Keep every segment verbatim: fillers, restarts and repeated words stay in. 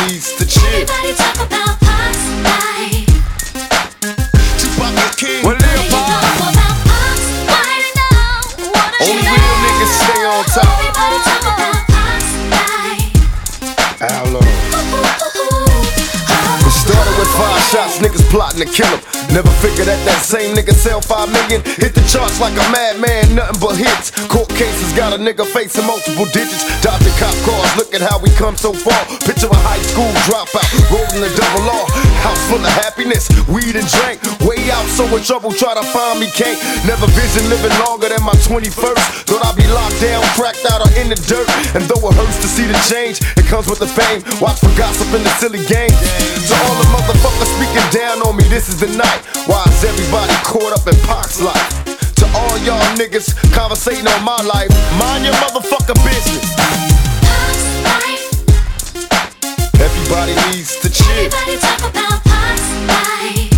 needs to chill. Everybody talk about Pac's life. Tupac the king. What do you know about Pac's life now? What do you Only know? real niggas stay on top. Everybody talk about Pac's life. Outlaw. It started with five shots, niggas plotting to kill him. Never figured that that same nigga sell five million. Hit the charts like a madman, nothing but hits. Court cases got a nigga facing multiple digits. Dodging cop cars, look at how we come so far. Picture a high school dropout, rolling a double R. House full of happiness, weed and drink. Way out, so in trouble, try to find me, can't. Never vision living longer than my twenty-first. Thought I'd be locked down, cracked out or in the dirt. And though it hurts to see the change, it comes with the fame. Watch for gossip in the silly game. To all the motherfuckers speaking down on me, this is the night. Why is everybody caught up in Pac's life? To all y'all niggas conversating on my life, mind your motherfucking business. Pac's life. Everybody needs to chill. Everybody talk about Pac's life.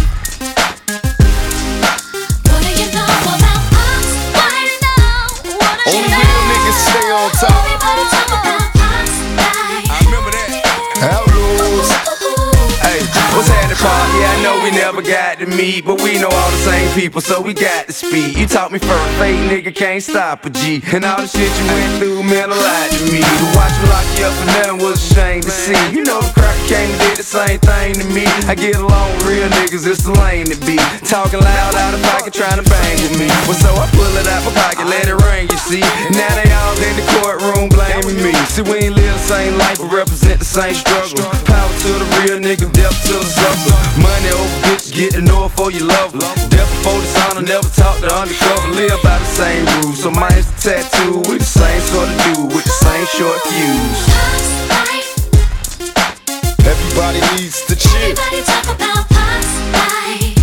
What do you know about Pac's life now? What do you Only know? real niggas stay on top. Everybody talk about Pac's life. I remember that. Outlaws. Hey, what's happening, Pac? Yeah, I know we never got to meet, but we know all the same people, so we got to speak. You taught me first, fake nigga can't stop a G. And all the shit you went through meant a lot to me. To watch me lock you up and nothing was a shame to see. You know the cracker came and did the same thing to me. I get along with real niggas, it's the lane to be. Talking loud out of pocket, trying to bang with me. Well, so I pull it out my pocket, let it ring, you see. Now they all in the courtroom blaming me. See, we ain't live the same life, but represent the same struggle. Power to the real nigga, death to the sucker. Money over bitch, get to know it for you love her. Death before dishonor, never talk to undercover. Live by the same rules, so mine's the tattoo. We the same sort of dude, with the same short fuse. Pac's life. Everybody needs to chill. Everybody talk about Pac's life.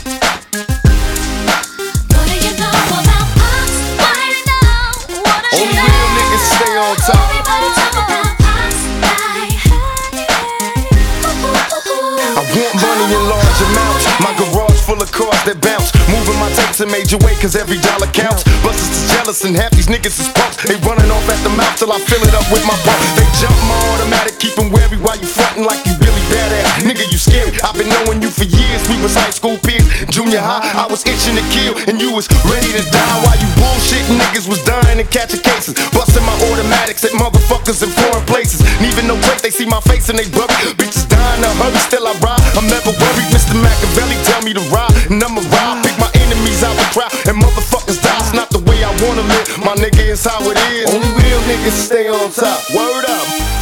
What do you know about Pac's life now? What do you Only know? real niggas stay on top. Everybody talk about Pac's life. I want money in large amounts. My garage full of cars that bounce. Moving my tapes in major way, cause every dollar counts. Busters is jealous and half these niggas is punks. They running off at the mouth till I fill it up with my pump. They jump my automatic, keep 'em wary while you frontin' like you really badass. Nigga, you scary. I've been knowing you for years. We was high school peers. Junior high, I was itching to kill, and you was ready to die while you bullshitting niggas was dying and catching cases. Busting my automatics at motherfuckers in foreign places. Leaving no trace, they see my face and they bury. Bitches dying to hurry, still I ride. I'm never worried. Mister Machiavelli tell me to ride, and I'ma ride. Pick my enemies out the crowd, and motherfuckers die. It's not the way I wanna live. My nigga, it's how it is. Only real niggas stay on top. Word up.